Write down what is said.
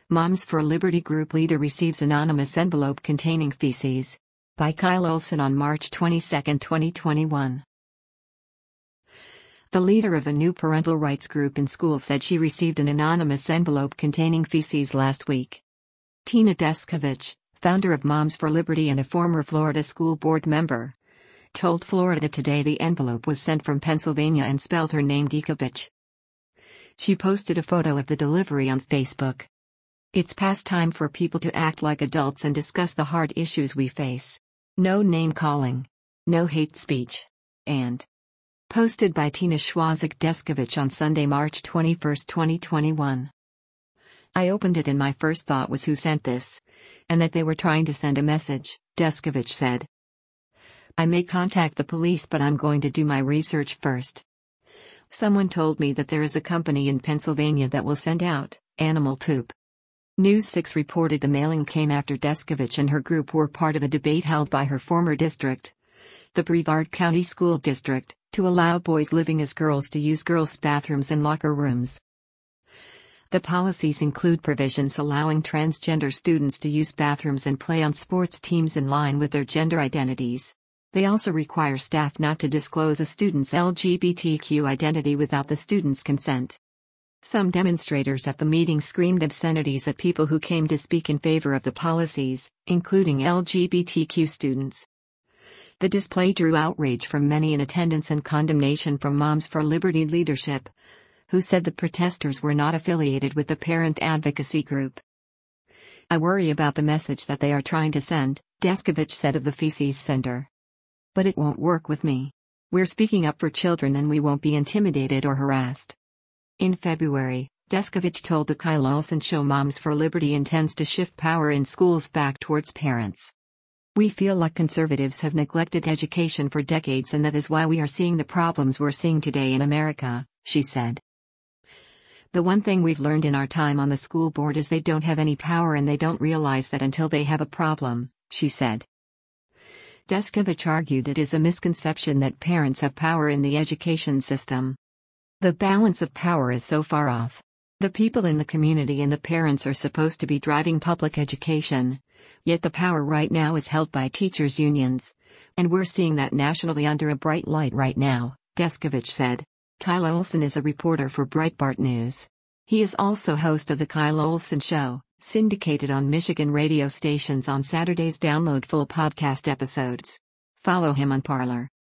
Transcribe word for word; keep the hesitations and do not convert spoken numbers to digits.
Moms for Liberty group leader receives anonymous envelope containing feces. By Kyle Olson on March twenty-second, twenty twenty-one. The leader of a new parental rights group in school said she received an anonymous envelope containing feces last week. Tina Descovich, founder of Moms for Liberty and a former Florida school board member, told Florida Today the envelope was sent from Pennsylvania and spelled her name Descovich. She posted a photo of the delivery on Facebook. "It's past time for people to act like adults and discuss the hard issues we face. No name-calling. No hate speech." And posted by Tina Schwazek Descovich on Sunday, March twenty-first, twenty twenty-one. "I opened it and my first thought was who sent this, and that they were trying to send a message," Descovich said. "I may contact the police, but I'm going to do my research first. Someone told me that there is a company in Pennsylvania that will send out animal poop." News six reported the mailing came after Descovich and her group were part of a debate held by her former district, the Brevard County School District, to allow boys living as girls to use girls' bathrooms and locker rooms. The policies include provisions allowing transgender students to use bathrooms and play on sports teams in line with their gender identities. They also require staff not to disclose a student's L G B T Q identity without the student's consent. Some demonstrators at the meeting screamed obscenities at people who came to speak in favor of the policies, including L G B T Q students. The display drew outrage from many in attendance and condemnation from Moms for Liberty leadership, who said the protesters were not affiliated with the parent advocacy group. "I worry about the message that they are trying to send," Descovich said of the feces sender. "But it won't work with me. We're speaking up for children and we won't be intimidated or harassed." In February, Descovich told the Kyle Olson Show Moms for Liberty intends to shift power in schools back towards parents. "We feel like conservatives have neglected education for decades and that is why we are seeing the problems we're seeing today in America," she said. "The one thing we've learned in our time on the school board is they don't have any power and they don't realize that until they have a problem," she said. Descovich argued it is a misconception that parents have power in the education system. "The balance of power is so far off. The people in the community and the parents are supposed to be driving public education, yet the power right now is held by teachers' unions, and we're seeing that nationally under a bright light right now," Descovich said. Kyle Olson is a reporter for Breitbart News. He is also host of The Kyle Olson Show, syndicated on Michigan radio stations on Saturdays. Download full podcast episodes. Follow him on Parler.